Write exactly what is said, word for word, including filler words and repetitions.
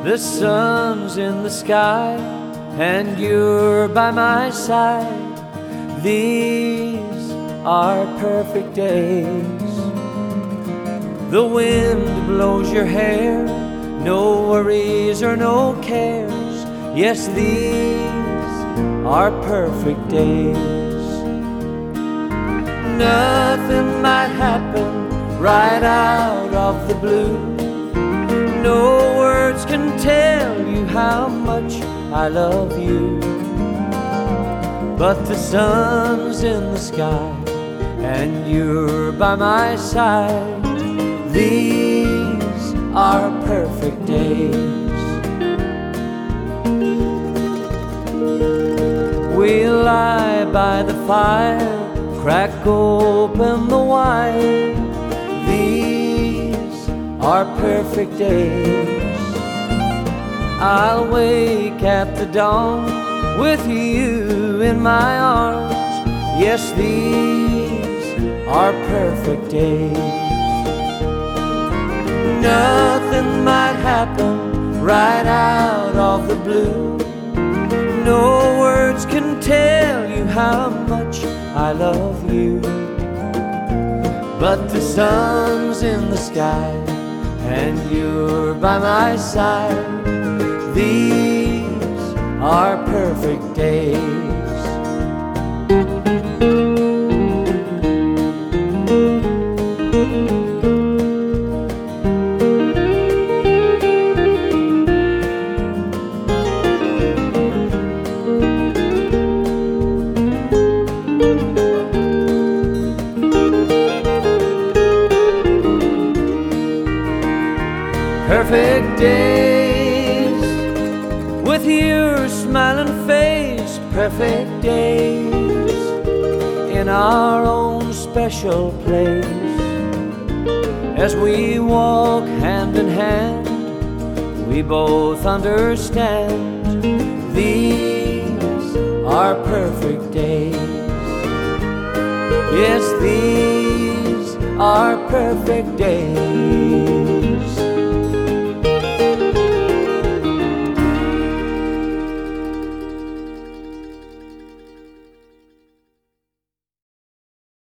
The sun's in the sky and you're by my side. These are perfect days. The wind blows your hair, no worries or no cares. Yes, these are perfect days. Nothing might happen right out of the blue. No words can tell you how much I love you. But the sun's in the sky and you're by my side. These are perfect days. We lie by the fire, crack open the wine. These are perfect days. I'll wake at the dawn with you in my arms. Yes, these are perfect days. Nothing might happen right out of the blue. No words can tell you how much I love you. But the sun's in the sky and you're by my side. These are perfect days. Perfect days with your smiling face. Perfect days in our own special place. As we walk hand in hand, we both understand. These are perfect days. Yes, these are perfect days.